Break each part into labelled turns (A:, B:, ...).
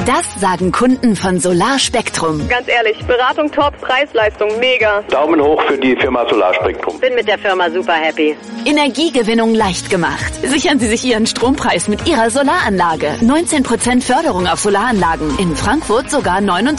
A: Das sagen Kunden von Solarspektrum.
B: Ganz ehrlich, Beratung top, Preis-Leistung mega.
C: Daumen hoch für die Firma Solarspektrum.
D: Bin mit der Firma super happy.
A: Energiegewinnung leicht gemacht. Sichern Sie sich Ihren Strompreis mit Ihrer Solaranlage. 19% Förderung auf Solaranlagen. In Frankfurt sogar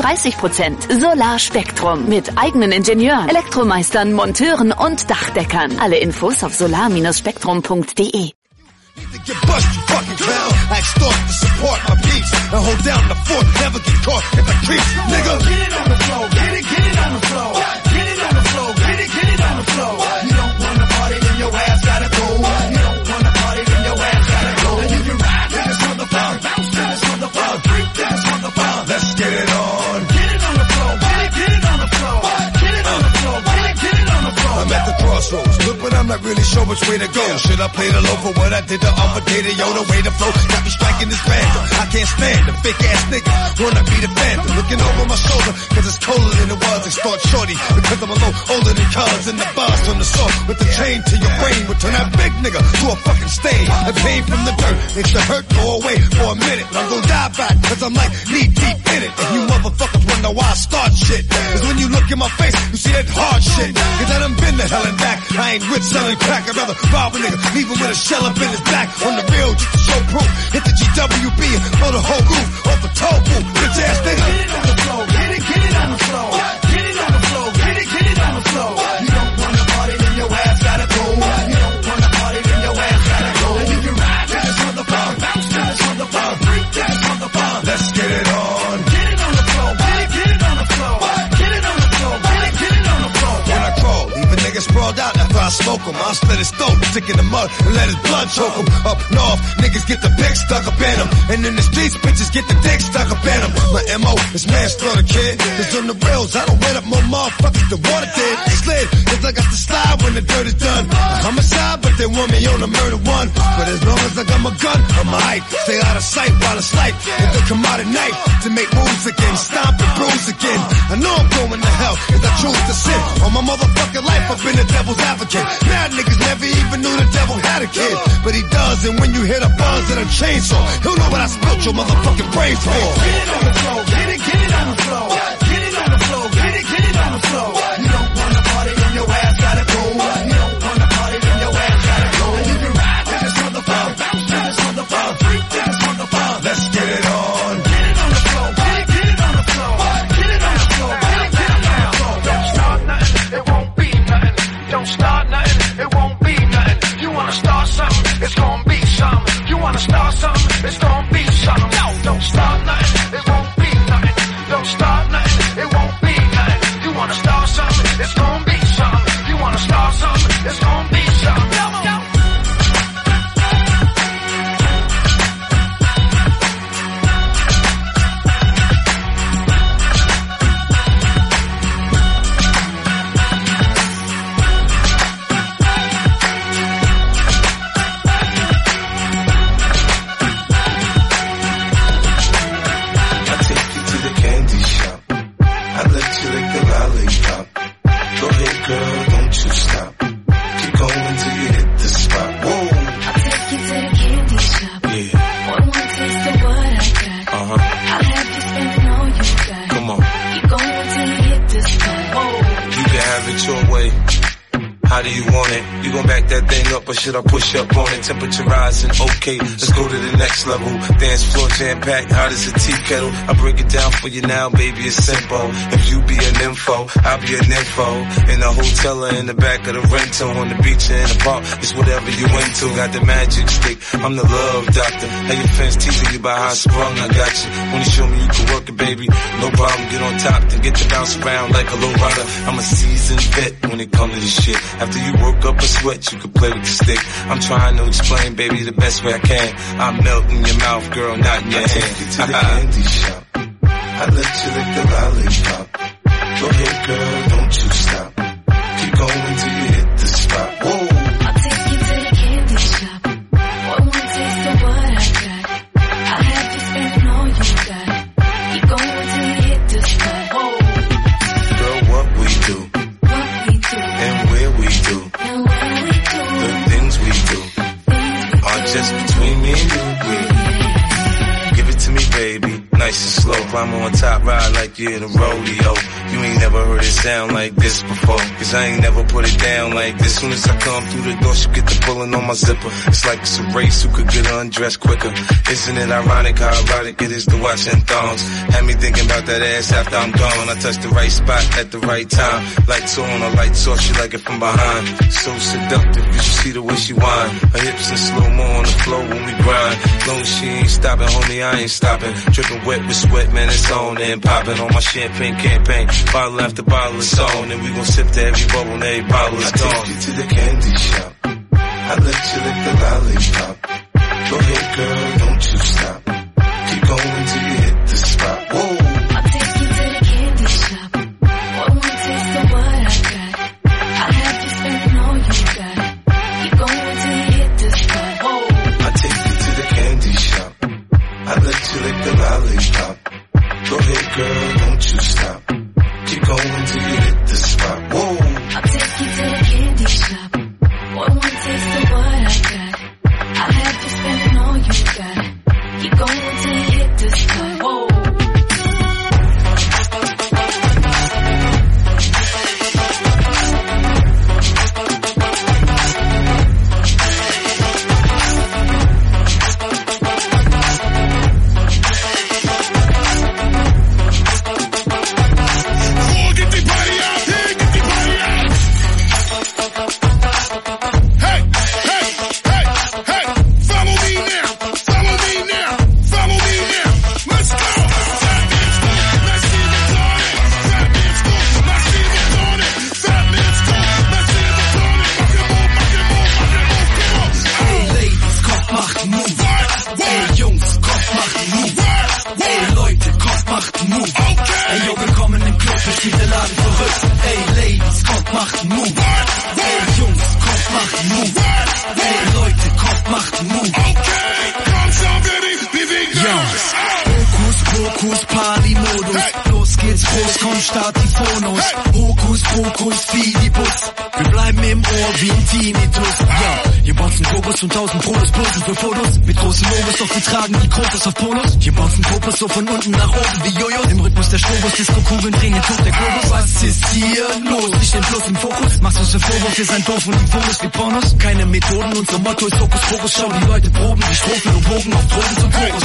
A: 39%. Solarspektrum. Mit eigenen Ingenieuren, Elektromeistern, Monteuren und Dachdeckern. Alle Infos auf solar-spektrum.de.
E: Get bust, you fucking clown. I extort to support my peace and hold down the fort. Never get caught if I creep, nigga. Get it on the floor, get it on the floor. Get it on the floor, get it on the floor. You don't wanna party, then your ass gotta go. You don't wanna party, then your ass gotta go. And you can ride to this motherfucker, bounce to this motherfucker, freak to this motherfucker. Let's get it on. Get it on the floor, get it on the floor. Get it on the floor, get it on the floor. I'm at the crossroads, look, but I'm not really sure which way to go. Should I play the low for what I did to Armageddon? Yo, the way to flow got me striking this band. I can't stand the fake ass nigga. Wanna be the phantom, looking over my shoulder, cause it's colder than it was. Extort shorty, because I'm a low older than cars. And the bars from the soul with the chain to your brain will turn that big nigga to a fucking stain. The pain from the dirt makes the hurt go away for a minute, but I'm gonna die back, cause I'm like knee deep in it. If you motherfuckers wonder why I start shit, cause when you look in my face, you see that hard shit. Cause I done been to hell and back. I ain't with selling crack, I'd rather rob a nigga, leave him with a shell up in his back. On the real, just to show proof. Hit the GWB and blow the whole roof off the toll booth. Bitch ass nigga. Get it on the floor, get it on the floor. Get it on the floor, get it on the floor. You don't wanna party, then your ass gotta go. You don't wanna party, then your ass gotta go. And you can ride to this motherfucker, bounce to this motherfucker, freak to this motherfucker. Let's get it on. Get it on the floor, get it on the floor. Get it on the floor, get it on the floor. When I crawl, leave a nigga sprawled out after I smoke him. I'll split his throat, stick in the mud, and let his blood choke him. Up north, niggas get the pick stuck up in them. And in the streets, bitches get the dick stuck up in them. My M.O. is manslaughter, kid. Cause on the rails, I don't wet up more motherfuckers than water did. Slid, cause I got to slide when the dirt is done. I'm a side, but they want me on a murder one. But as long as I got my gun, I'm alright. Stay out of sight while it's light. And they come out at night to make moves again. Stomp and bruise again. I know I'm going to hell, cause I choose to sin. On my motherfucking life, I've been a devil's advocate. Mad niggas never even knew the devil had a kid. But he does, and when you hear the buzz of the chainsaw, he'll know what I spilt your motherfucking brains for. Get it on the floor, get it on the floor. Get it on the floor, get it on the floor. You don't wanna party, then your ass gotta go. You don't wanna party, then your ass gotta go. And you can ride to this motherfucker, bounce to this motherfucker, freak to this motherfucker. Let's get it on. Get it on the floor, get it on the floor. Get it on the floor, get it on the floor.
F: Don't start nothing, it won't be nothing. Don't start nothing, it won't be nothing. You wanna start something, it's gonna be something. You wanna start something, it's gonna be something. No, don't start nothing, it won't be nothing. Don't start nothing, it won't be nothing. You wanna start something, it's gonna be something. You wanna start something, it's gonna be something.
G: How do you want it? You gon' back that thing up or should I push up on it? Temperature rising, okay, let's go to the next level. Dance floor jam-packed, hot as a tea kettle. I break it down for you now, baby, it's simple. If you be an info, I'll be an info. In the hotel or in the back of the rental, on the beach or in the park, it's whatever you into. Got the magic stick, I'm the love doctor. How your fans teasing you about how I sprung, I got you. When you show me you can work it, baby, no problem, get on top, then get to bounce around like a low rider. I'm a seasoned vet when it comes to this shit. After you work up a sweat, you can play with the stick. I'm trying to explain, baby, the best way I can. I'm melting in your mouth, girl, not in your hand.
H: Take you to the candy shop. I let you lick the lollipop. Go ahead, girl, don't you stop. Keep going till you hit the spot. Whoa.
I: I'll take you to the candy shop. One more taste of what I got. I'll have you spending all you got. Keep going till you hit the spot. Whoa.
H: Girl, what we do. And where we do. The things we do are just between me and you. Give it to me, baby. Nice and
G: slow. Climb on top, ride like you're in a rodeo. You ain't never heard it sound like this before. Cause I ain't never put it down like this. Soon as I come through the door, she get the pulling on my zipper. It's like it's a race, who could get undressed quicker. Isn't it ironic how erotic it is to watch in thongs? Had me thinking about that ass after I'm gone. I touch the right spot at the right time. Lights on, or lights off, she like it from behind. So seductive, you should see the way she whine. Her hips in slow-mo on the floor when we grind. Long as she ain't stopping, homie, I ain't stopping. Dripping wet with sweat, man, it's on and popping on my champagne campaign. Bottle after bottle is on, and we gon' sip to every bubble and every bottle is gone.
H: I take you to the candy shop. I let you lick the lollipop. Go ahead, girl, don't you stop. Keep going till you hit the spot. Whoa.
I: I'll take you to the candy shop. One taste of what I got. I'll have you spending all you got. Keep going till you hit the spot. Whoa.
H: I take you to the candy shop. I let you lick the lollipop. Go ahead, girl, don't you stop. Keep going till you hit the spot. Whoa.
I: I'll take you to the candy shop. One taste of what I got. I'll have you spending all you got. Keep going till you hit the spot. Whoa.
E: Start die Phonos. Hokus, Pokus, Fidibus. Wir bleiben im Ohr wie ein Tinnitus. Ja, hier bonzen Kokos und 1000 Protos posen für Fotos. Mit großen Logos, doch wir tragen die Krotos auf Polos. Hier bonzen Popos so von unten nach oben wie Jojos. Im Rhythmus der Strobos, Disco-Kugeln drehen den Tuch der Globus. Was ist hier los? Ich steh bloß im Fokus. Machst uns den Vorwurf, wir sind doof und die Fotos wie Pornos. Keine Methoden, unser Motto ist Hokus Pokus. Schau, die Leute proben, die Strophen und Bogen auf Drogen zum Chorus.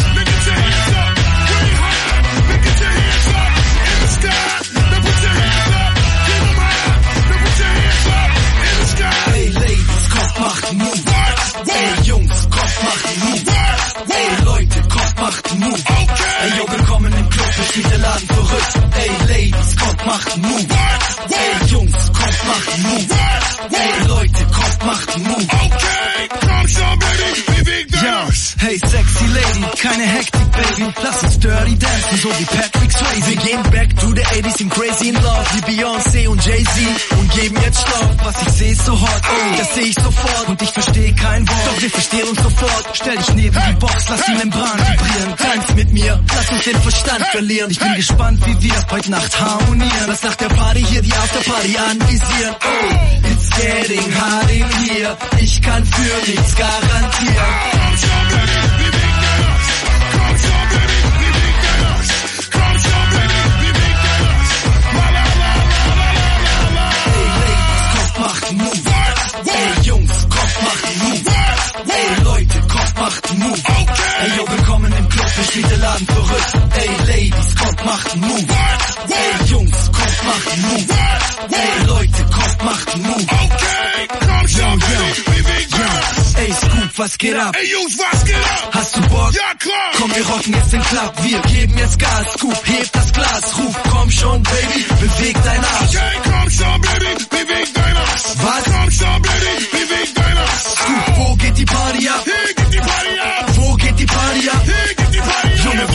E: Hey Ladies, kommt, macht einen Move. Hey Jungs, kommt, macht einen Move. Hey Leute, kommt, macht einen Move. Hey yo, willkommen im Club, hier spielt der Laden verrückt. Hey Ladies, kommt, macht einen Move. Hey Jungs, kommt, macht einen Move. Hey Leute, kommt, macht einen Move. Okay, komm schon, Baby, bewegt uns. Hey sexy Lady, keine Hektik, Baby. Lass uns dirty dancen, so wie Patrick Swayze. Wir gehen back to the 80s, sind crazy in love, wie Beyoncé und Jay-Z. Und geben jetzt Stoff, was ich seh ist so hot, oh, das seh ich sofort. Und ich versteh kein Wort, doch wir verstehen uns sofort. Stell dich neben die Box, lass die Membran vibrieren. Tanz mit mir, lass uns den Verstand verlieren. Ich bin gespannt, wie wir heute Nacht harmonieren. Lass nach der Party hier die Afterparty anvisieren. Oh, it's getting hot in here. Ich kann für nichts garantieren. Komm schon, Baby, bewegt uns. Komm schon, Baby, bewegt uns. Komm schon, Baby, bewegt uns. La la la la la la la. Hey Ladies, kommt, macht einen Move. Hey Jungs, kommt, macht einen Move. Hey Leute, kommt, macht einen Move. Hey yo, willkommen im Club, hier spielt der Laden verrückt. Hey Ladies, kommt, macht einen Move. Hey Jungs, kommt, macht einen Move. Hey Leute, kommt, macht einen Move. Okay, komm schon, Baby, bewegt uns. Ey Scoop, was geht ab? Ey Jungs, was geht ab? Hast du Bock? Ja klar! Komm, wir rocken jetzt den Club, wir geben jetzt Gas. Scoop, heb das Glas, ruf, komm schon, Baby, beweg dein Arsch. Okay, komm schon, Baby, beweg dein Arsch. Was? Komm schon, Baby, beweg dein Arsch. Scoop, wo geht die Party ab? Hier geht die Party ab. Wo geht die Party ab? Hier geht die Party ab. Junge,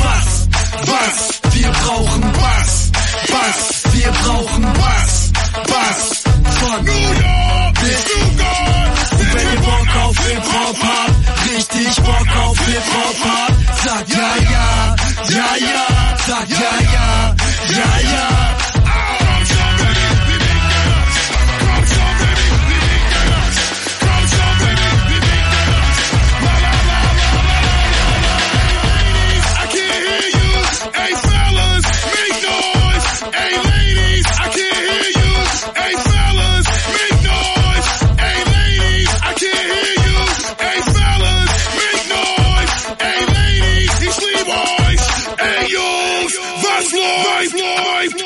E: was? Wir brauchen Bass. Bass, wir brauchen Bass. Bass von New York bis Stuttgart. Und wenn ihr Bock auf Hip-Hop habt, richtig Bock auf Hip-Hop habt, sagt ja, ja, ja, ja, sagt ja, ja, ja, ja. Komm schon, Baby, bewegt uns. Komm schon, Baby, bewegt uns. Komm schon, Baby, bewegt uns. La la la la la la la. Ladies, I can't hear you. Hey, Hey Jungs, was läuft?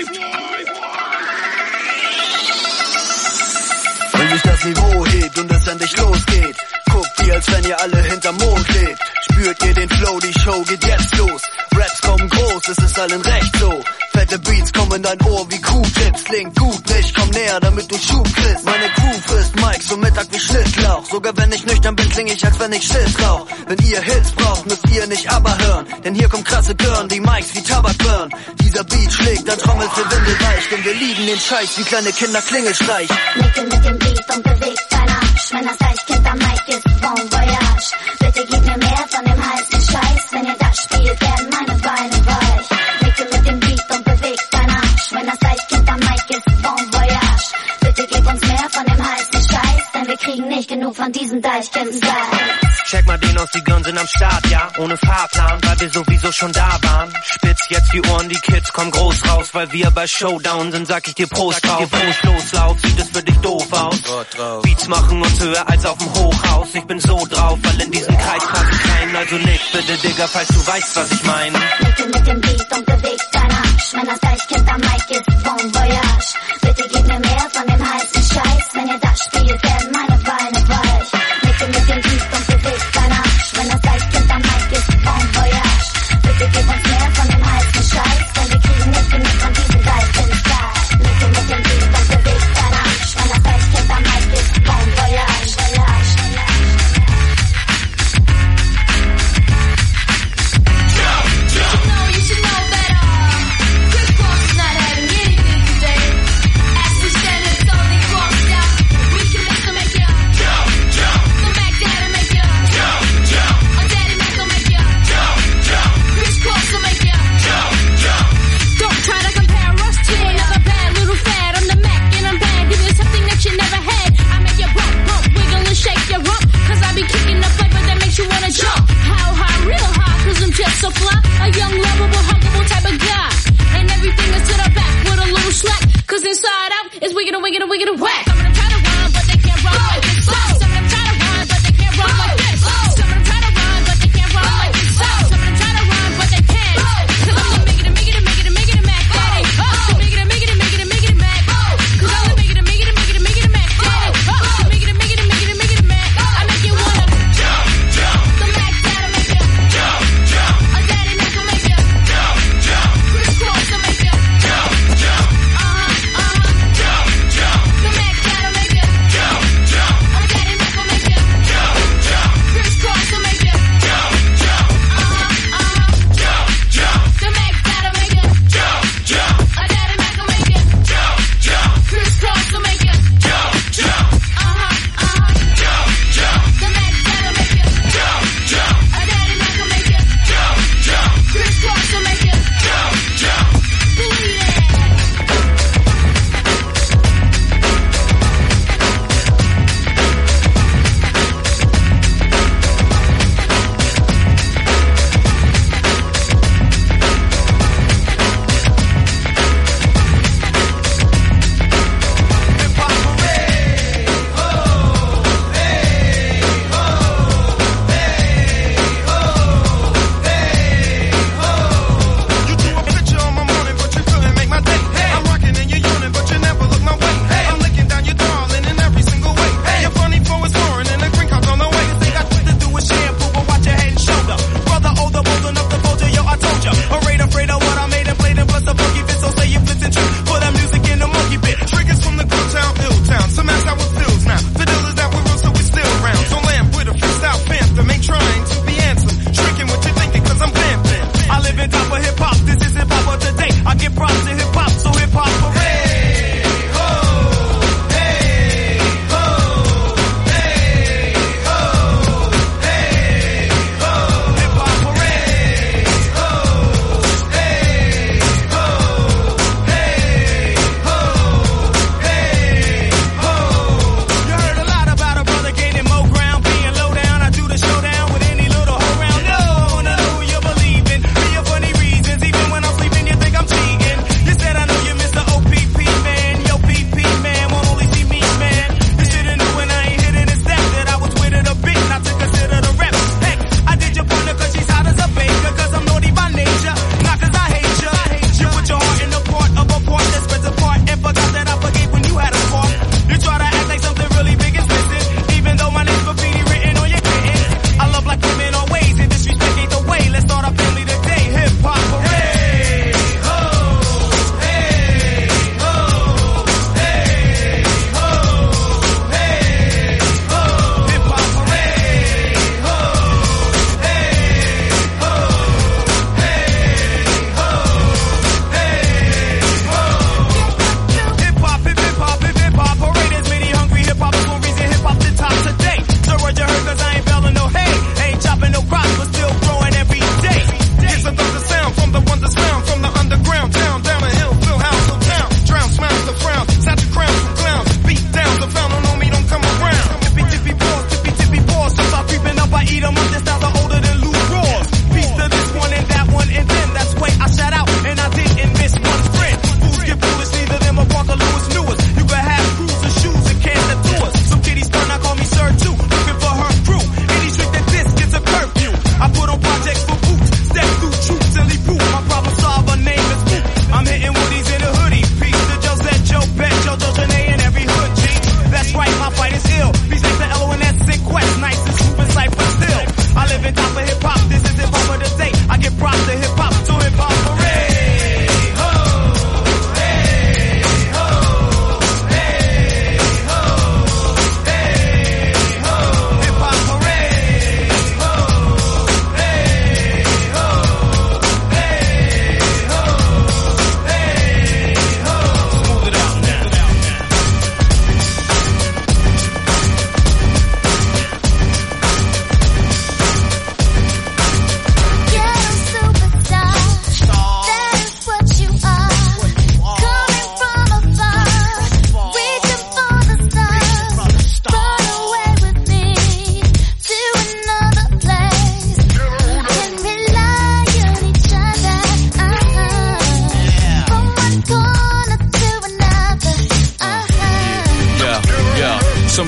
D: Wenn sich das Niveau hebt und es endlich losgeht, guckt ihr, als wenn ihr alle hinterm Mond lebt. Spürt ihr den Flow, die Show geht jetzt los. Raps kommen groß, es ist allen recht so. Fette Beats kommen in dein Ohr wie Q-Tips. Klingt gut nicht, komm näher, damit du Schub kriegst. Meine Crew frisst Mike so Mittag wie Schnittlauch. Sogar wenn ich nüchtern bin, kling ich, als wenn ich Schiss rauch. Wenn ihr Hits braucht, müsst ihr nicht aber hören. Denn hier kommt krasse Girl, die Mikes wie Tabak burn. Dieser Beat schlägt, dann trommelt für Windelweich. Denn wir lieben den Scheiß wie kleine Kinder Klingelstreich.
J: Nicke mit dem Beat und bewegt dein Arsch. Wenn das Eichkind am Mic ist, Bon Voyage. Bitte gib mir mehr von dem heißen Scheiß. Wenn ihr das spielt, werden meine Beine weich. Nicke mit dem Beat und bewegt dein Arsch. Wenn das Eichkind am Mic ist, Bon Voyage. Bitte gib uns mehr von dem heißen Scheiß. Denn wir kriegen nicht genug von diesen Deichkind-Style.
K: Check mal den aus, die Girls sind am Start, ja, ohne Fahrplan, weil wir sowieso schon da waren. Spitz jetzt die Ohren, die Kids kommen groß raus, weil wir bei Showdown sind, sag ich dir Prost drauf. Los laut, sieht es für dich doof aus. Beats machen uns höher als auf dem Hochhaus. Ich bin so drauf, weil in diesem Kreis passe ich rein. Also nick bitte, Digga, falls du weißt, was ich meine.
J: Nicke mit dem Beat und bewegt dein Arsch. Wenn das Eichkind am Mic ist, Bon Voyage. Bitte gib mir mehr von dem heißen Scheiß. Wenn ihr das spielt, werden meine Beine weich. Nicke mit dem Beat und bewegt dein Arsch. Wenn das Eichkind am Mic ist, Bon Voyage. Bitte gib uns mehr von dem heißen Scheiß. Denn wir kriegen nicht genug von diesem Deichkind-Style. Nicke mit dem Beat und bewegt dein Arsch. Wenn das Eichkind am Mic ist, Bon Voyage.
E: You know you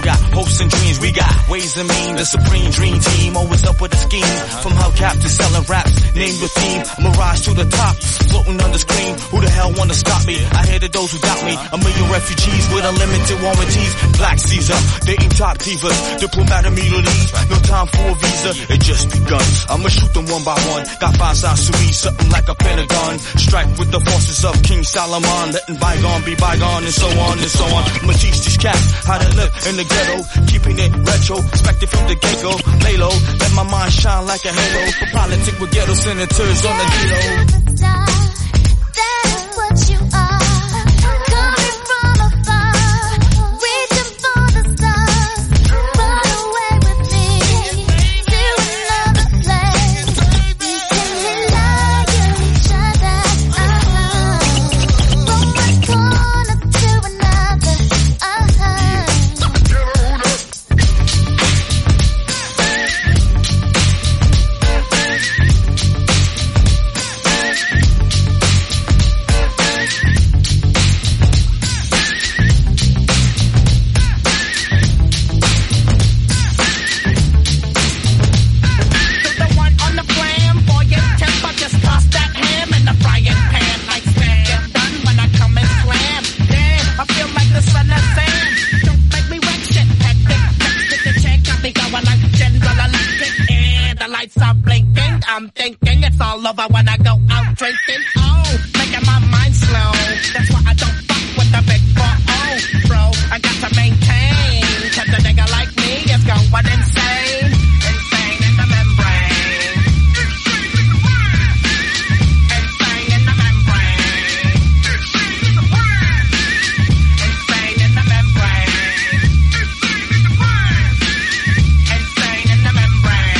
L: got hopes and dreams, we got ways and means. The supreme dream team, always up with a scheme. From hubcap to selling raps, name your theme. A mirage to the top, floating on the screen. Who the hell wanna stop me? I hated those who doubt me. A million refugees with unlimited warranties. Black Caesar, dating top divas. Diplomat immunities, no time for a visa. It just begun. I'ma shoot them one by one. Got 5 sides to me, something like a pentagon. Strike with the forces of King Solomon. Letting bygone be bygone and so on and so on. I'ma teach these cats how to live in the ghetto. Keeping it retro, expected from the get-go. Lay low, let my mind shine like a halo. For politics with ghetto senators on the ghetto.
I: That's what you are. Coming from afar, reaching for the stars. Run away with me to another place. We can rely on each other. From one corner to another.
M: I'm thinking it's all over when I go out drinking. Oh, making my mind slow. That's why I don't fuck with the big 4-0, bro. I got to maintain, 'cause a nigga like me is going insane. Insane in the membrane. Insane in the membrane. Insane in the membrane. Insane in the membrane.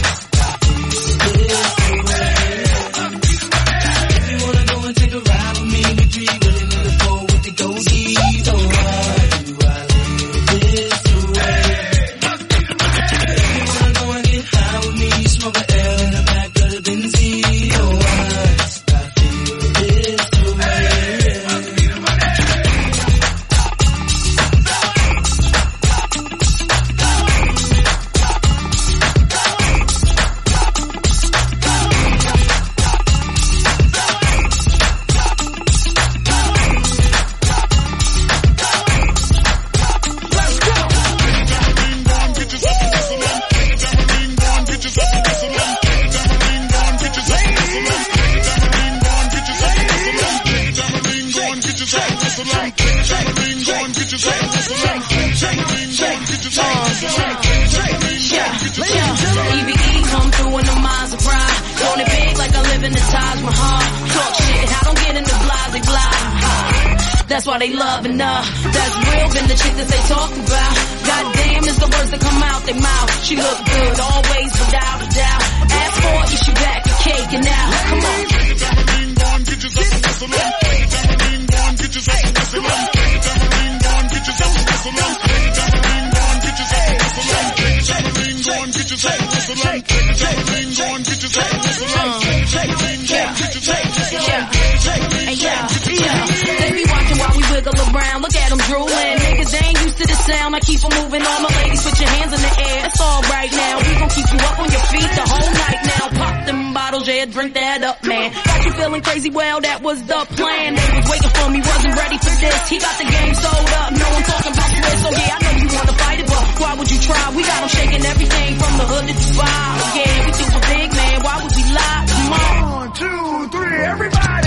M: Take a ride with me.
N: EVE come through in the Maserati. Throwing it big like I live in the Taj Mahal. Talk shit, I don't get into blah. That's why they loving her. That's real, been the chick that they talk about. Goddamn is the words that come out their mouth. She look good, always without a doubt. Ask for it, she back, a cake and now. Come on. They be watching while we wiggle around. Look at them drooling. Niggas, they ain't used to the sound. I keep them moving. All my ladies, put your hands in the air. It's all right now. We gon' keep you up on your feet the whole night now. Pop them bottles, yeah, drink that up, man. Got you feeling crazy? Well, that was the plan. They was waiting for me, wasn't ready for this. He got the game sold up. No one talking about Swiss, so yeah, I know you wanna fight it, but why would you try? We got them shaking everything from the hood to Dubai. Yeah, we do a big man. Why would we lie? Come on. 1, 2, 3, everybody.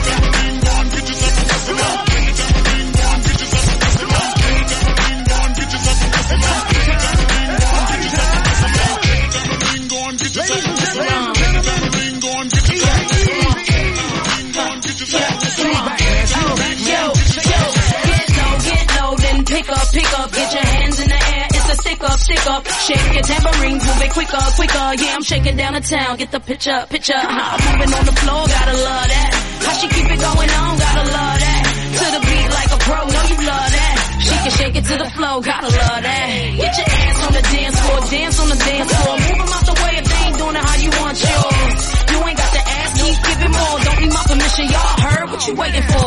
N: Pick up, get your hands in the air, it's a stick up, shake your tambourines, move it quicker, yeah, I'm shaking down the town, get the picture, I'm moving on the floor, gotta love that, how she keep it going on, gotta love that, to the beat like a pro, know you love that, she can shake it to the flow, gotta love that, get your ass on the dance floor, dance on the dance floor, move them out the way if they ain't doing it how you want yours, you ain't got to ask, keep giving more, don't need my permission, y'all heard what you waiting for.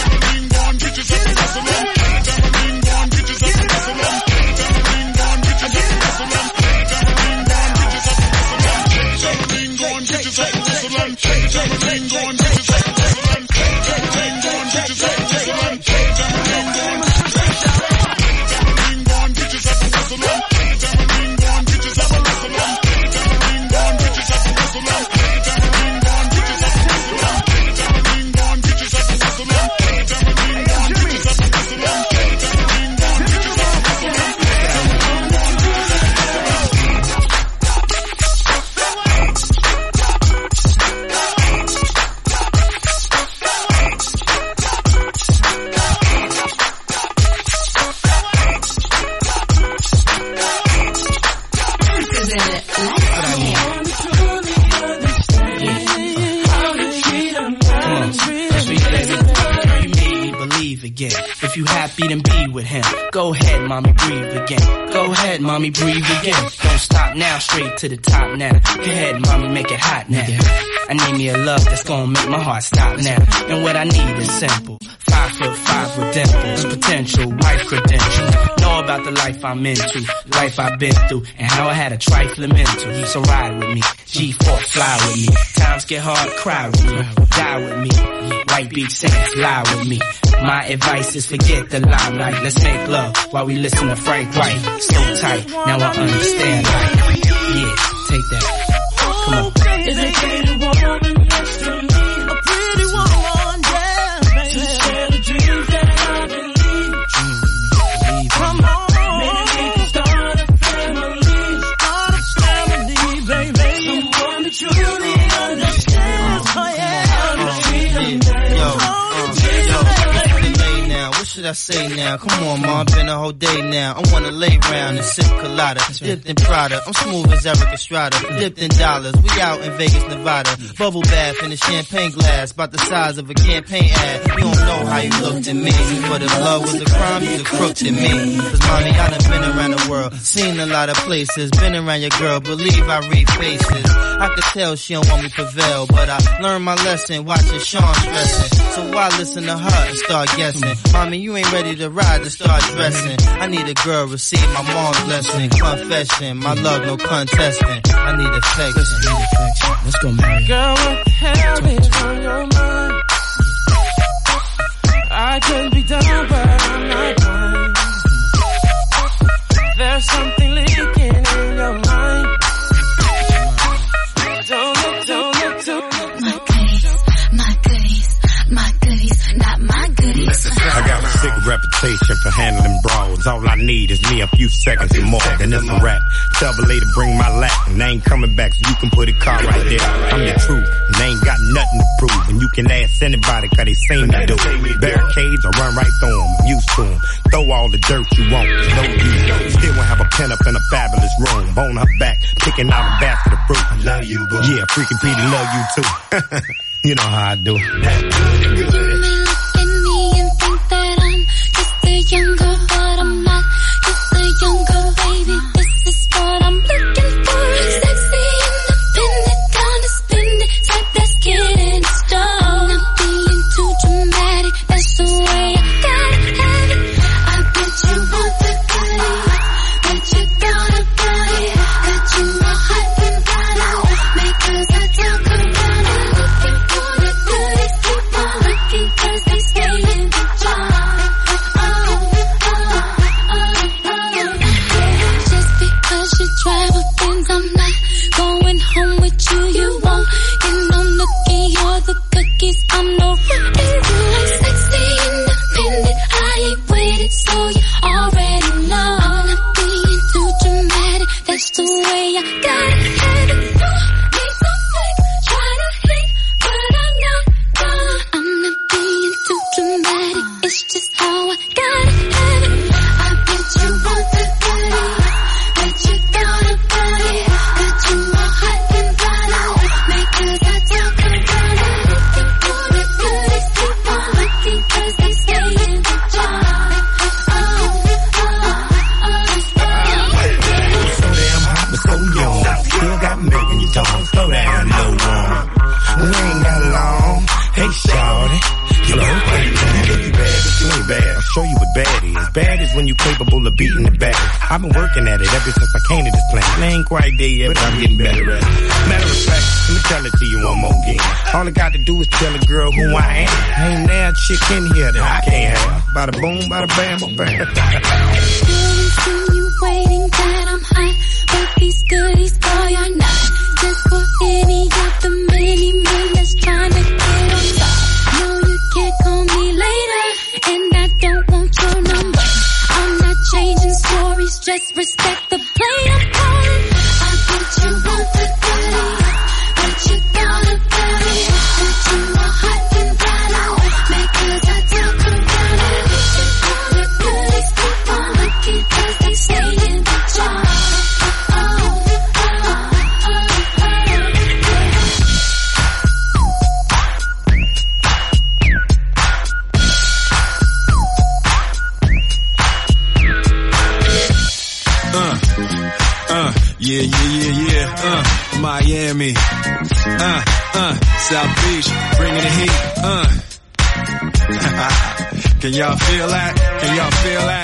K: If you happy, then be with him. Go ahead, mommy, breathe again. Go ahead, mommy, breathe again. Don't stop now, straight to the top now. Go ahead, mommy, make it hot now. I need me a love that's gonna make my heart stop now. And what I need is simple. 5'5" with dimples, potential wife credentials. Know about the life I'm into, life I've been through, and how I had a trifling mental. So ride with me, G4, fly with me. Times get hard, cry with me, die with me. White Beach Saints, lie with me. My advice is forget the limelight. Let's make love while we listen to Frank White. So tight, now I understand life. Yeah, take that. Come on.
N: Is it pretty woman next to me? A pretty woman, yeah, baby. To share the dreams that I believe. Come on. Maybe we can start a family. Baby. Someone that truly understands. Oh, yeah.
O: What should I say now? Come on, ma, been a whole day now. I wanna lay round and sip colada, dipped in Prada. I'm smooth as Eric Estrada, dipped in dollars. We out in Vegas, Nevada. Bubble bath in a champagne glass, about the size of a campaign ad. You don't know how you looked at me, but if love was a crime, you'd have crooked at me. Cause mommy, I done been around the world, seen a lot of places, been around your girl, believe I read faces. I could tell she don't want me to prevail, but I learned my lesson watching Sean stressing. So why listen to her and start guessing? Mommy, you ain't ready to ride to start dressing. I need a girl, receive my mom's blessing. Confession, my love, no contesting. I need affection.
K: Let's go, man.
N: Girl, what the hell is on your mind? I could be done, but I'm not blind. There's something leaking in your mind. Don't look.
J: My goodies, not my goodies.
P: I got a sick reputation reputation for handling brawls. All I need is me a few seconds or more, then it's a rap. Tell the lady bring my lap, and I ain't coming back, so you can put a car right there. I'm the truth, and they ain't got nothing to prove. And you can ask anybody, cause they seen me do it. Barricades, I run right through them, I'm used to them. Throw all the dirt you want, no use. Still won't have a pen up in a fabulous room. On her back, picking out a basket of fruit. I love you, boo. Yeah, freaking Petey love you too. You know how I do.
I: You may look at me and think that I'm just a young girl, but I'm not just a young girl, baby. This is what I'm looking for. Sexy, independent, kind of spend it, type that's getting strong. Not being too dramatic, that's the way I gotta have it. I bet you want the goodie, but you gotta buy it. Got you my hot and bottle, because I talk around it. Looking for the goodies, keep on looking, cause they stay in the jar. Just because you drive a Benz, I'm not going home with you. You won't get no nookie or the cookies. I'm no rookie. I'm sexy, independent. I ain't waited, so you already know. I'm not being too dramatic. That's the way I gotta have it. Need some flick, try to hit, but I'm not gonna. I'm not being too dramatic. It's just how I gotta have it. I bet you want the goodie, but you gotta buy it. Got you my hot and bottle, because I talk around it. Looking for the goodies, keep on looking, cause they stay in the jar.
P: So damn hot, but so young. Still got milk in your tongue. Slow down, little one. We ain't got long. Hey, shawty. You know, you bad, but you ain't bad. I'll show you what bad is. Bad is when you capable of beating the bad. I've been working at it ever since I came to this planet. I ain't quite there yet, but I'm getting better at it. Matter of fact, let me tell it to you one more again. All I got to do is tell a girl who I am. Ain't now a chick in here that I can't have. Bada boom, bada bam, bam.
I: Insinuating that I'm hot, but these goodies, boy, are not just for any of the many men that's trying to get on top. No, you can't call me later, and I don't want your number. I'm not changing stories, just respect the play I'm calling. I bet you want the goodie, but you gotta buy it. Got you my hot and bottle, because I talk around it. Looking for the goodies, keep on looking, cause they stay in the jar.
H: Yeah. Miami. South Beach, bringing the heat. Can y'all feel that? Can y'all feel that?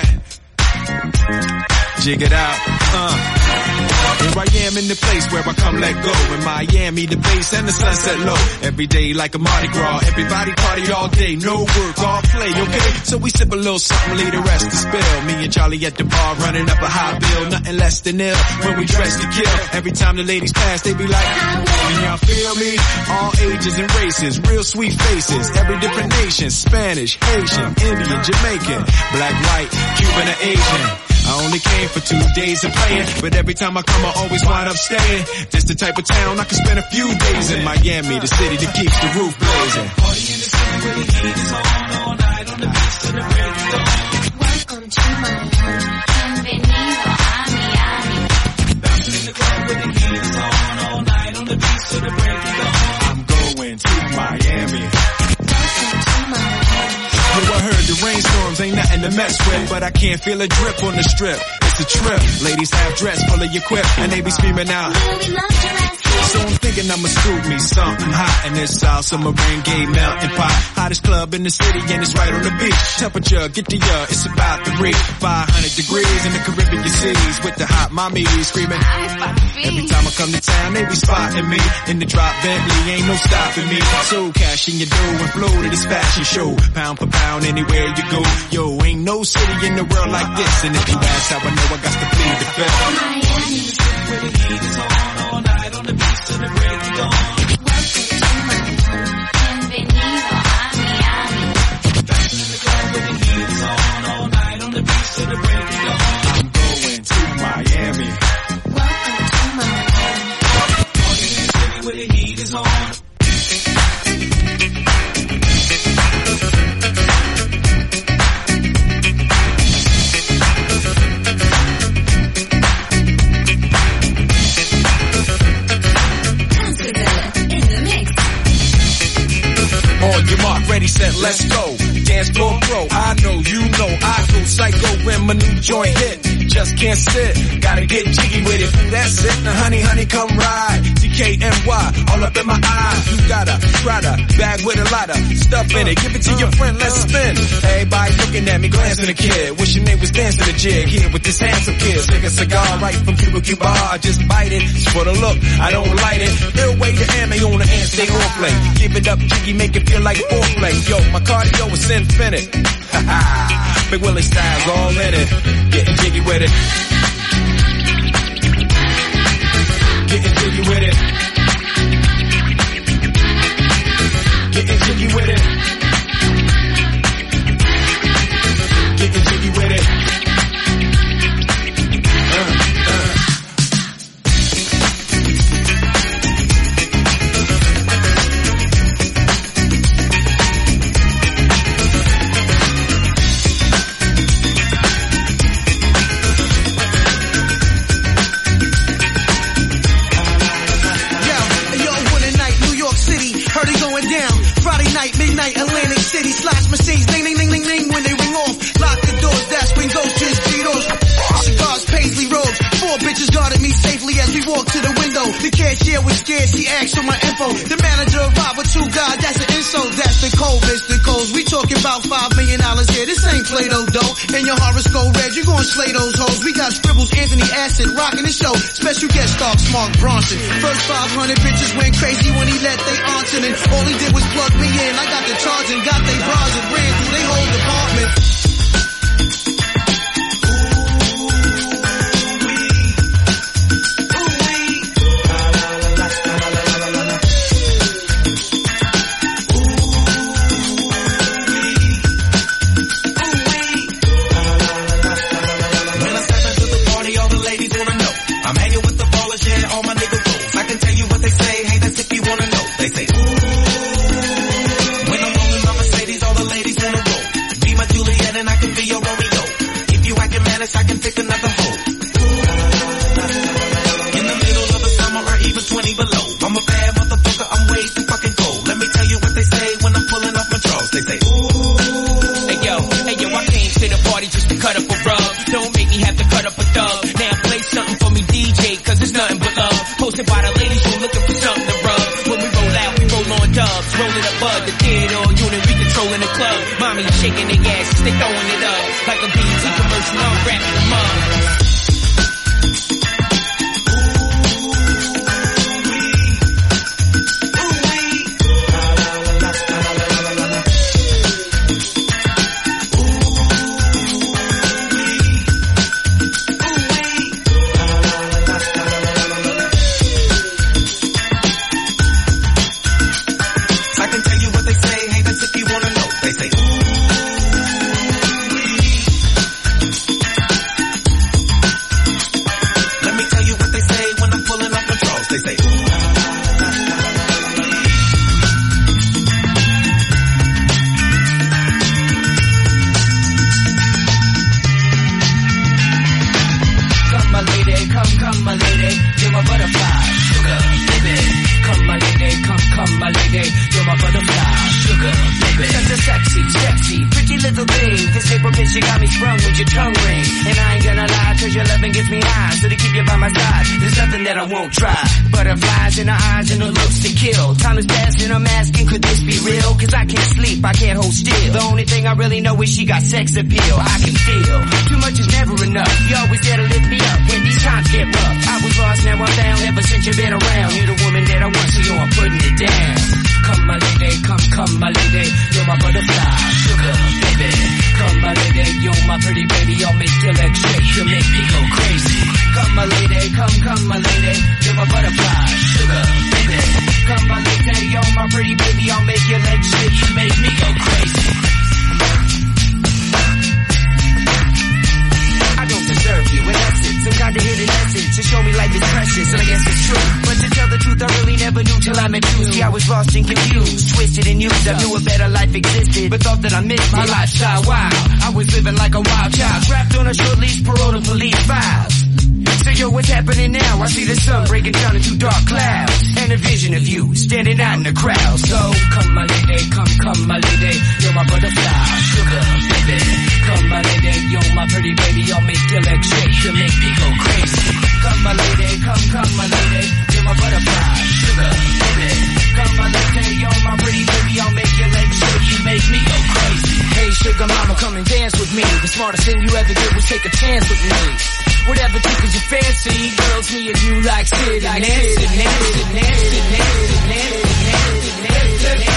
H: Jig it out. Here I am in the place where I come let go. In Miami, the base and the sunset low. Every day like a Mardi Gras. Everybody party all day. No work, all play, okay? So we sip a little something, leave the rest to spill. Me and Charlie at the bar running up a high bill. Nothing less than ill when we dress to kill. Every time the ladies pass, they be like, can y'all feel me? All ages and races, real sweet faces. Every different nation, Spanish, Haitian, Indian, Jamaican, black, white, Cuban, or Asian. I only came for 2 days of playing, but every time I come I always wind up staying. This the type of town I can spend a few days in. Miami, the city that keeps the roof blazing. Party in the city where the heat is on all night on the beach till the break of dawn.
I: Welcome to Miami, bienvenido a Miami.
H: Bouncing in the club where the heat is on all night on the beach till the break of dawn. I'm going to Miami.
I: Welcome to Miami.
H: Yo, I heard the rainstorms ain't nothing to mess with, but I can't feel a drip on the strip. It's a trip. Ladies half dressed, full of your quip, and they be screaming out. So I'm thinking I'ma scoop me something hot in this South Summer rain gay melting pot. Hottest club in the city and it's right on the beach. Temperature, get to ya, it's about to reach 500 degrees in the Caribbean seas with the hot mommy screaming. Every time I come to town, they be spotting me in the drop Bentley, ain't no stopping me. So cash in your dough and flow to this fashion show. Pound for pound, anywhere you go. Yo, ain't no city in the world like this. And if you ask how I know, I got to plead the fifth.
I: Miami,
H: where the heat is on all night on the beach till the break of dawn.
I: welcome to Miami, bienvenido a Miami.
H: Dancing in the club where the heat is on all night. said, let's go. Dance floor pro, I know, you know, I go psycho when my new joint hit. Just can't sit, gotta get jiggy with it. That's it, now honey, honey, come ride. DKNY, all up in my eyes. You got a Prada bag with a lot of stuff in it. Give it to your friend, let's spin. Everybody looking at me, glancing at the kid. Wishing they was dancing the jig here with this handsome kid. Take a cigar right from Cuba Cuba. I just bite it, it's for the look, I don't light it. Ill way to ammo on the hand, stay on play. Give it up, jiggy, make it feel like foreplay. Yo, my cardio is infinite. Big Willie style's all in it. Getting jiggy with it. Getting jiggy with it. Getting jiggy with it. Getting jiggy with it.
Q: Midnight, Atlantic City, slash machines, ding, ding, ding, ding, ding, when they ring off. Lock the doors, dash swing goes to his G-doors. Cigars, paisley robes, 4 bitches guarded me safely as we walked to the window. The cashier was scared, she asked for my info. The manager arrived with 2 guys, that's an insult. That's the code, Mr. Coles. We talking about $5 million here, this ain't Play-Doh dough. And your horoscope red, you gon' slay those hoes. We got scribbles, Anthony Acid, rocking the show. Special guest star, Mark Bronson. First 500 bitches went crazy when he let they answer, and all he did was plug me in. I got the charge and got they bras and ran through they whole department.
R: Shaking their asses, they throwing it up like a BET commercial. I'm wrapping them up. She got sex appeal, I can feel. Too much is never enough. You always there to lift me up when these times get rough. I was lost, now I'm found. Ever since you've been around, you're the woman that I want, so yo, I'm putting it down. Come my lady, come my lady. You're my butterfly, sugar, baby. Come my lady, you're my pretty baby. I'll make your legs shake, you'll make me go crazy. Come my lady, come my lady. You're my butterfly, sugar, baby. Come my lady, you're my pretty baby. I'll make your legs shake, you make me go crazy. Deserve you, and that's it. Some kind of hidden essence to show me life is precious, and I guess it's true. But to tell the truth, I really never knew till I met you. See, I was lost and confused, twisted and used. I knew a better life existed, but thought that I missed my lifestyle. Wow, I was living like a wild child, trapped on a short leash, parole to police files. So yo, what's happening now? I see the sun breaking down into dark clouds. and a vision of you standing out in the crowd. So come my lady, come my lady, you're my butterfly, sugar baby. Come my lady, you're my pretty baby, I'll make your legs shake, you make me go crazy. Come my lady, come my lady, you're my butterfly, sugar baby. Come my lady, you're my pretty baby, I'll make your legs shake, you make me go crazy. Hey sugar mama, come and dance with me. The smartest thing you ever did was take a chance with me. Whatever tickles your fancy, girls, me and you like Sid and Nancy, Nancy, Nancy, Nancy, Nancy, Nancy, Nancy.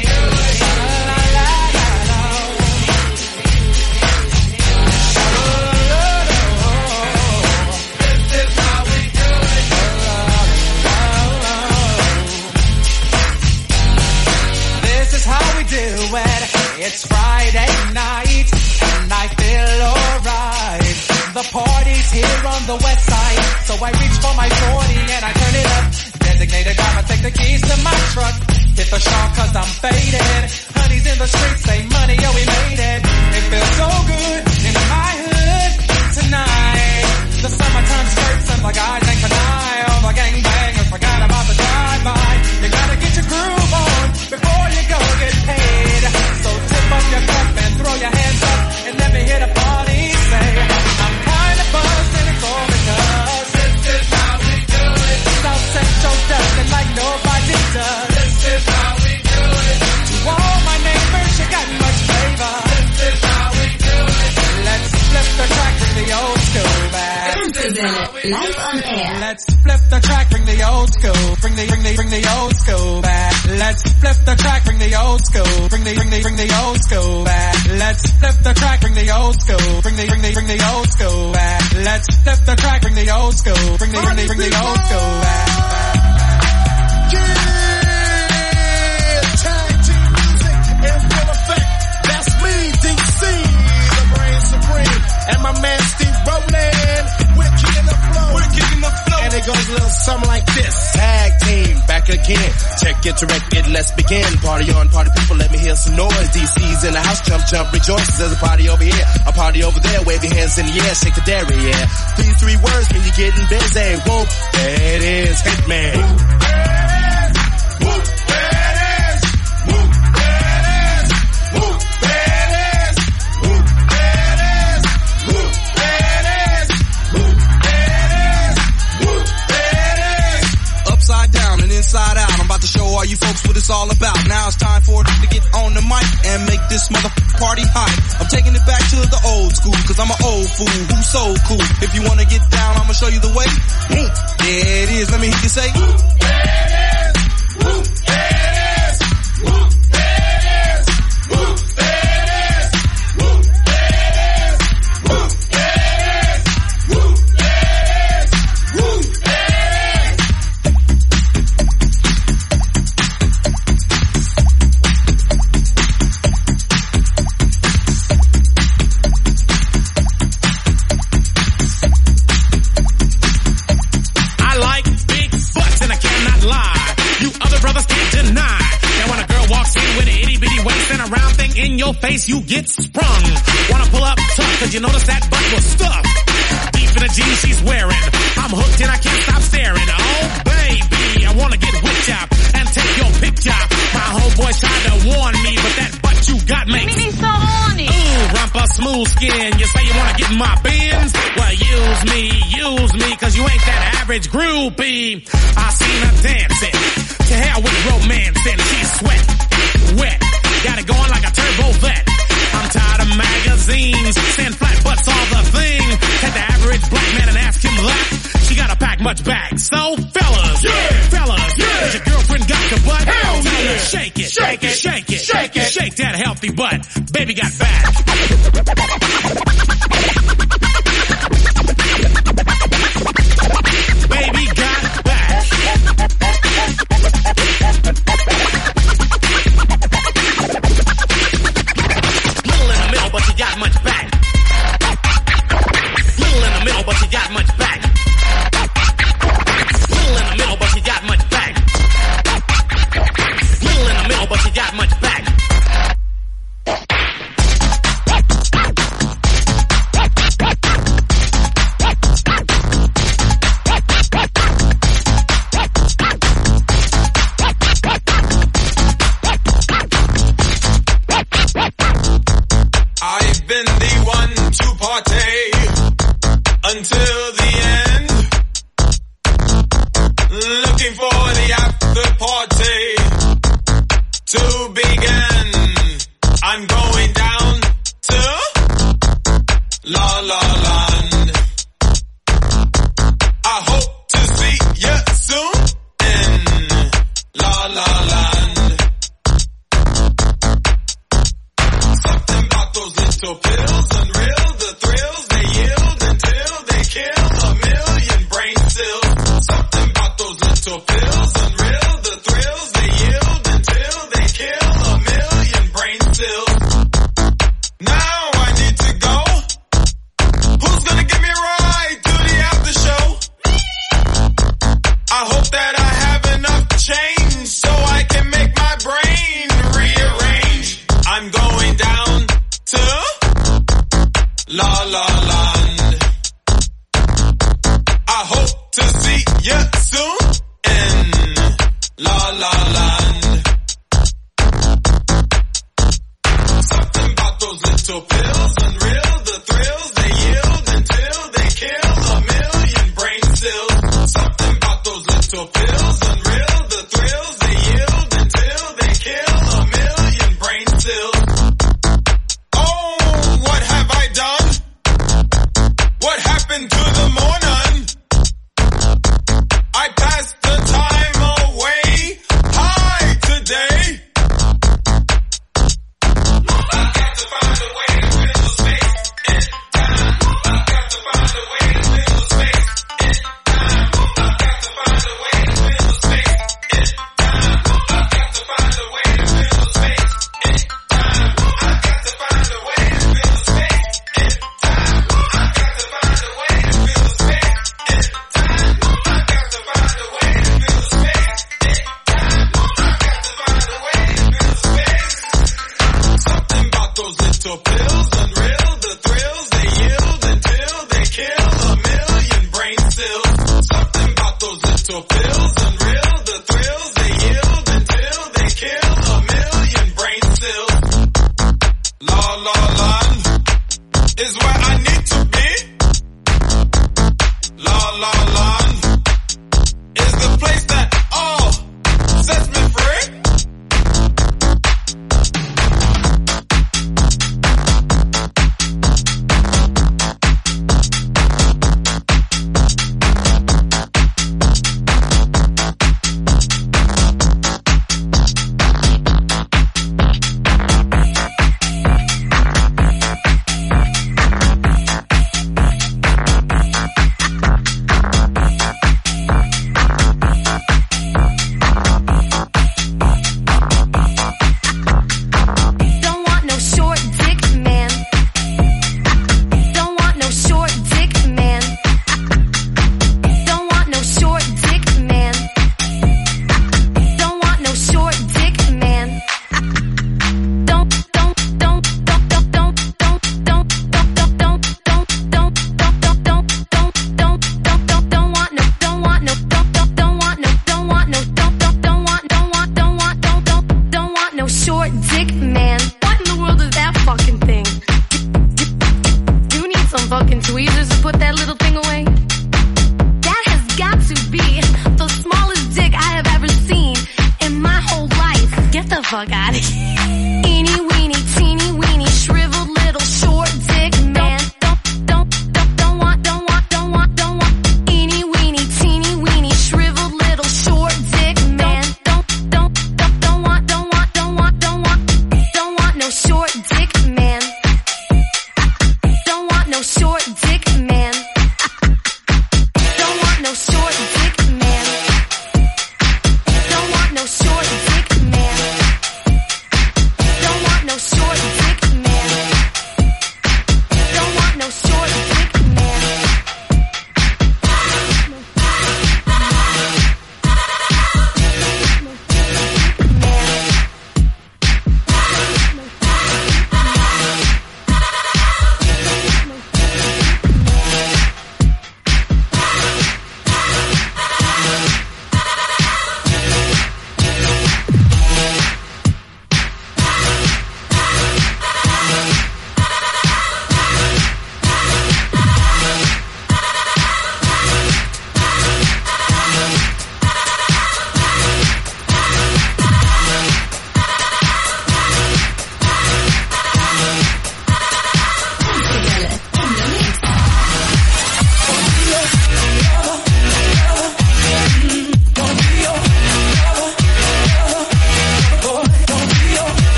S: It's Friday night, and I feel alright. The party's here on the west side, so I reach for my 40 and I turn it up. Designated driver, take the keys to my truck. Hit the shop cause I'm faded. Honey's in the streets, say money, yo, we made it. It feels so good in my hood tonight. The summertime skirts and the guys ain't canine. All the gangbangers forgot about the drive-by. You gotta get your groove on before you go get paid. So tip up your cup and throw your hands up and let me hear the party say, I'm kinda buzzed and it's all because this is how we do it. South Central does it like nobody does. This is how we do it. To all my neighbors, you got much flavor. This is how we do it. Let's flip the track, bring the old school back.
I: Live on air.
S: Let's flip the track, bring the old school. Bring the old school back. Let's flip the track, bring the old school. Bring the old school back. Let's flip the track, bring the old school. Bring the old school back. Let's flip the track, bring the old school. Bring the old school back.
E: Yeah, tag team music in full effect. That's me, DC, the brain supreme, and my man Steve Rowland. We're kicking the flow, and it goes a little something like this. Tag team, back again. Check it to record, let's begin. Party on, party people, let me hear some noise. DC's in the house, jump, rejoice. There's a party over here, a party over there. Wave your hands in the air, shake the dairy, yeah. These three words mean you're getting busy. Whoop, there it is, Hitman. Whoop, there it is. Whoop, there it is. Whoop, there it is. Whoop, there it is. Whoop, there it is. Whoop, there it is. Whoop, there it is.
H: Upside down and inside out, I'm about to show all you folks what it's all about. Now it's time for it to get on the mic and make this party hot. I'm taking it back to the old school, cause I'm an old fool who's so cool. If you wanna get down, I'ma show you the way. There it is, let me hear you say, whoop, there it is. Whoop, there it is. Whoop, there it is. Whoop, there it is. Whoop, there it is. Whoop, there it is. Whoop, there it is. Whoop, there it is.
M: I like big butts and I cannot lie. You other brothers can't deny. Now when a girl walks in with an itty bitty waist and a round thing in your face, you get sprung. Wanna pull up tough cause you notice that butt was stuffed deep in the jeans she's wearing. I'm hooked and I can't stop staring. Oh baby, I wanna get whipped up and take your picture. My homeboy tried to warn me, but that butt you got makes me so horny. Ooh, rumpa smooth skin. You say you wanna get in my bins? Well, use me, cause you ain't that average groupie. I seen her dancing, to hell with romancing. She's sweat, wet, got it going like a turbo vet. I'm tired of magazines, stand flat butts all the thing. Take the average black man and ask him that. She gotta pack much back. So fellas, has your girlfriend got your butt? Hell yeah. Shake it, shake it, shake it, shake it, shake that healthy butt. Baby got back. Baby got back. Little in the middle, but she got much back. Little in the middle, but she got much back. Little in the middle, but she got much back. Little in the middle, but she got much back.
H: until the end. Looking for the after party to begin. I'm going down to La La Land. I hope to see you soon in La La Land. Something about those little pills, unreal, the thrills they yield until they kill a million brain cells. Something about those little pills, unreal, the thrills they yield until they kill a million brain cells. Now I need to go. Who's gonna give me a ride to the after show? I hope that I have enough change so I can make my brain rearrange. I'm going down to La La Land. I hope to see you soon in La La Land. Something about those little pills, unreal, the thrills they yield until they kill a million brain cells. Something about those little pills, unreal, the thrills they yield until they kill a million brain cells. Oh, what have I done? What happened to the morning? I passed the time away high today. I got to find a way to fill the space in time. I got to find a way to fill the space in time. I got to find a way to fill the space in time. I got to find a way to fill the space in time. I got to find a way to fill the space in time. I got to find a way to fill the space in time. I got to find a way to fill the space in time. I got to find a way to fill the space. Something about those little pills, unreal, the thrills they yield until they kill a million brain cells. Something about those little pills, unreal, the thrills they yield until they kill a million brain cells. La La Land is where I need to be. La La Land is the place that all sets me free.
I: Don't want no short dick man. Don't want no short dick man. Don't want no short dick man. Don't want no short dick man. Don't want no short dick man. What in the world is that fucking thing? You need some fucking tweezers to put that little thing away. That has got to be the smallest dick I have ever seen in my whole life. Get the fuck out of here. Eeny weeny teeny weeny shriveled little short dick man. Don't want eeny weeny teeny weeny shriveled little short dick man. Don't want no short dick man. Don't want no short dick man. Don't want no short dick man. Don't want no short dick man.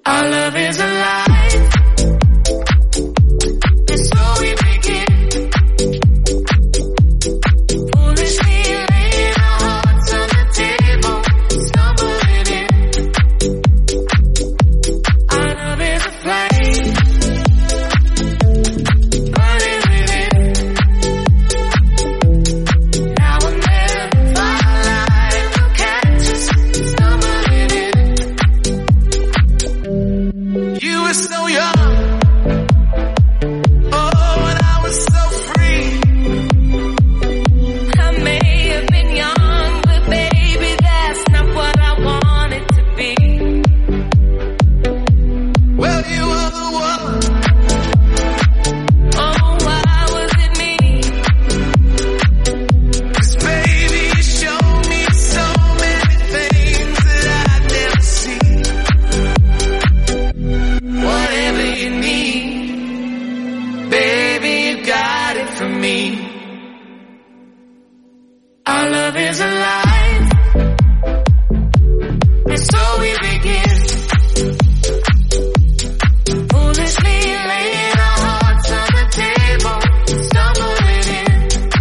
F: Our love is alive. And so we begin. Foolishly laying our hearts on the table, stumbling in. Our love is a flame, burning within. Now and then, firelight will catch us, stumbling in. You were so young, oh, and I was so free. I may have been young, but baby, that's not what I wanted to be. Well, you were the one. Oh, why was it me? 'Cause baby, you showed me so many things that I'd never seen. Whatever you need, baby, you got it from me. Our love is alive, and so we begin. Foolishly laying our hearts on the table, stumbling in.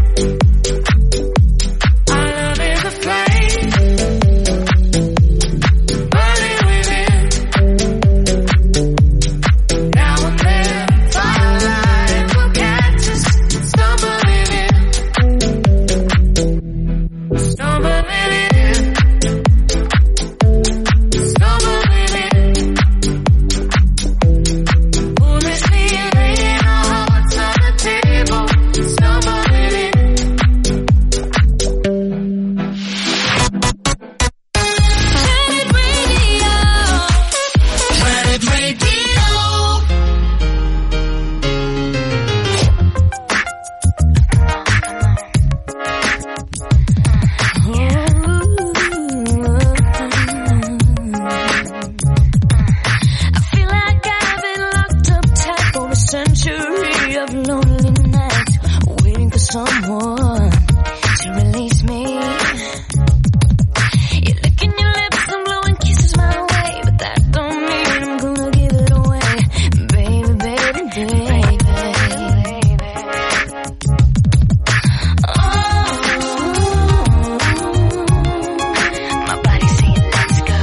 F: Our love is a flame, burning within. Now and then, firelight will catch us, stumbling in. Stumbling in. Stumbling in. Foolishly laying our hearts on the table, stumbling in. Planet Radio. Planet Radio. I feel like I've been locked up tight for a century of lonely nights, waiting for someone to release me. You're licking your lips and blowing kisses my way, but that don't mean I'm gonna give it away, baby, baby, baby. My body's saying let's go,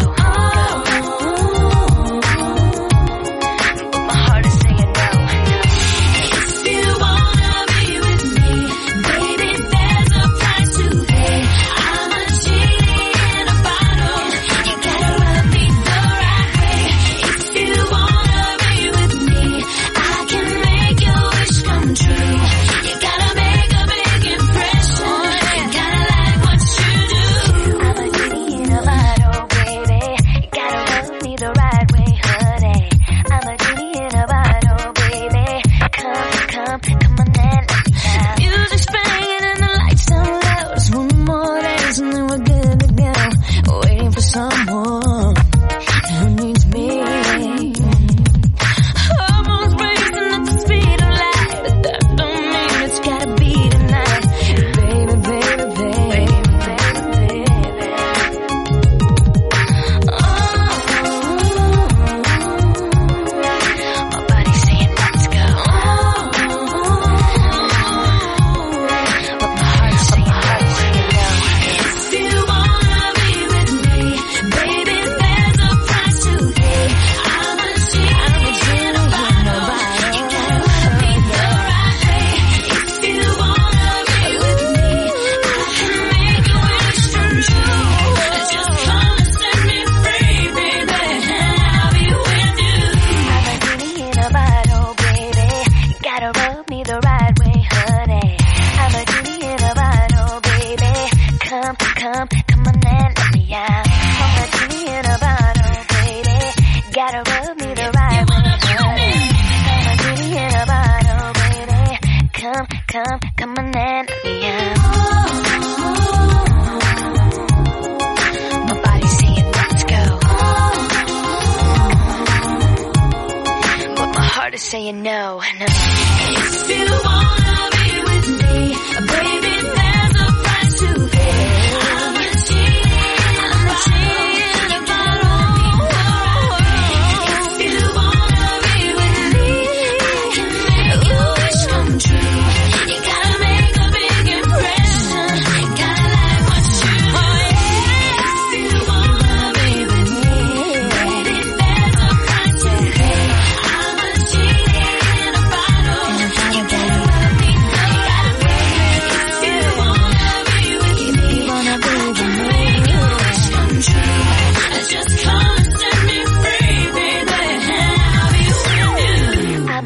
F: but my heart is saying no. If you wanna be with me, baby, there's a price to pay. I'm a genie in a bottle, you gotta rub me the right way. If you wanna be with me, I can make your wish come true. You gotta make a big impression, you gotta like what you do. I'm a genie in a bottle, baby, you gotta rub me the right way, honey. I'm a genie in a bottle, baby, come, come, come on and let me down. Music's playing and the lights down low, just one more dance and then we're good to go, waiting for someone who needs me. Hormones racing at the speed of light, but that don't mean it's gotta be tonight, baby, baby, baby, baby, baby. My body's saying let's go, but my heart's saying no. If you wanna be with me, baby, there's a price to pay. I'm a genie in a bottle, you gotta rub me the right way. If you wanna be with me, I can make your wish come true. Just come and set me free, baby, and I'll be with you. I'm a genie in a bottle, baby, you gotta rub me the right way, honey. I'm a genie in a bottle, baby, come, come, come on and let me out. I'm a genie in a bottle, baby, gotta rub me the right way, honey. I'm a genie in a bottle, baby, come, come, come on and let me out. My body's saying let's go, but my heart is saying no, no. If you wanna be with me, baby, there's a price to pay. I'm a genie in a bottle,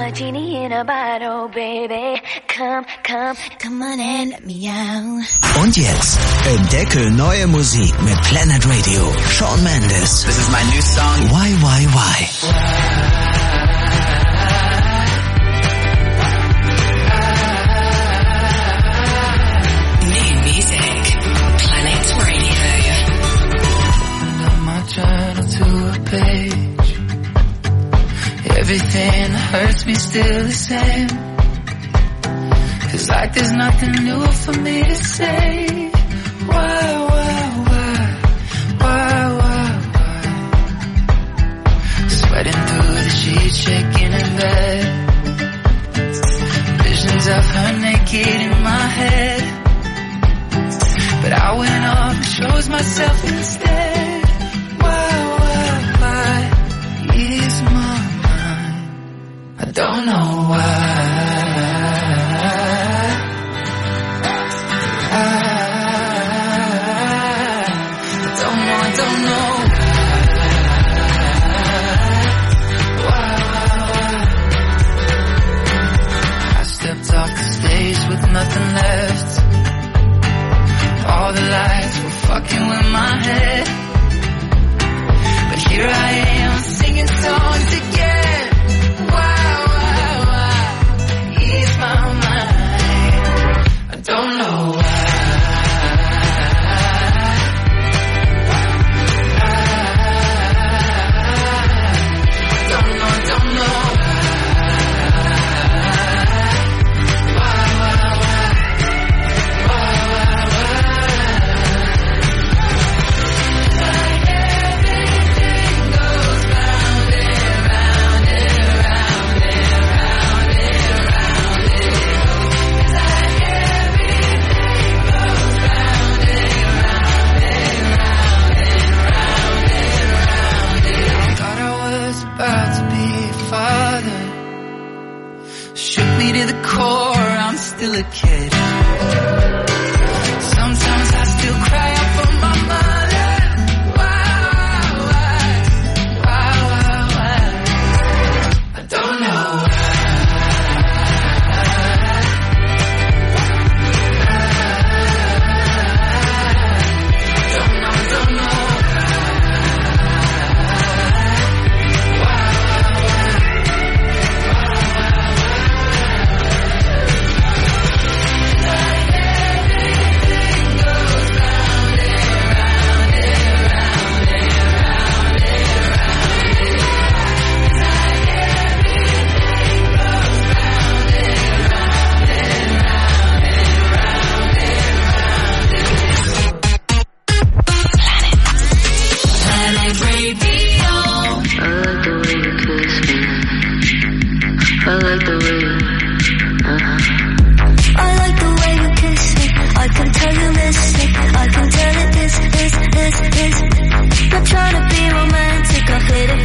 I: a genie in a bottle, baby. Come on and let me out.
T: Und jetzt entdecke neue Musik mit Planet Radio. Shawn Mendes.
U: This is my new song.
T: Why?
V: Journal to a page. Everything that hurts me still the same. Feels like there's nothing new for me to say. Why? Sweating through the sheets, shaking in bed. Visions of her naked in my head. But I went off and chose myself instead. Ease my mind. I don't know why. I don't know. I stepped off the stage with nothing left. All the lights were fucking with my head. But here I am singing songs again. Why? Ease my mind. I don't know why. Don't know. To the core, I'm still a kid. Sometimes I still cry out for my mother. Why? I don't know. Don't know.
I: Not trying to be romantic, I hit it